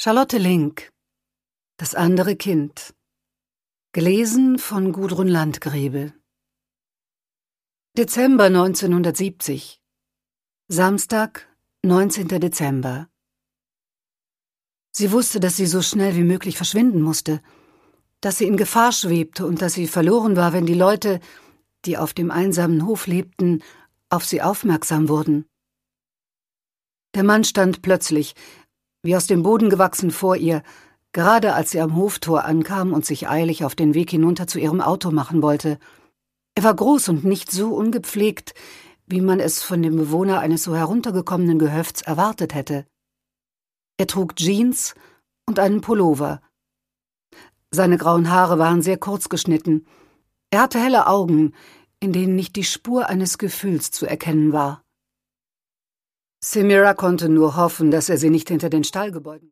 Charlotte Link. Das andere Kind. Gelesen von Gudrun Landgräbe. Dezember 1970. Samstag, 19. Dezember. Sie wusste, dass sie so schnell wie möglich verschwinden musste, dass sie in Gefahr schwebte und dass sie verloren war, wenn die Leute, die auf dem einsamen Hof lebten, auf sie aufmerksam wurden. Der Mann stand plötzlich, wie aus dem Boden gewachsen, vor ihr, gerade als sie am Hoftor ankam und sich eilig auf den Weg hinunter zu ihrem Auto machen wollte. Er war groß und nicht so ungepflegt, wie man es von dem Bewohner eines so heruntergekommenen Gehöfts erwartet hätte. Er trug Jeans und einen Pullover. Seine grauen Haare waren sehr kurz geschnitten. Er hatte helle Augen, in denen nicht die Spur eines Gefühls zu erkennen war. Samira konnte nur hoffen, dass er sie nicht hinter den Stallgebäuden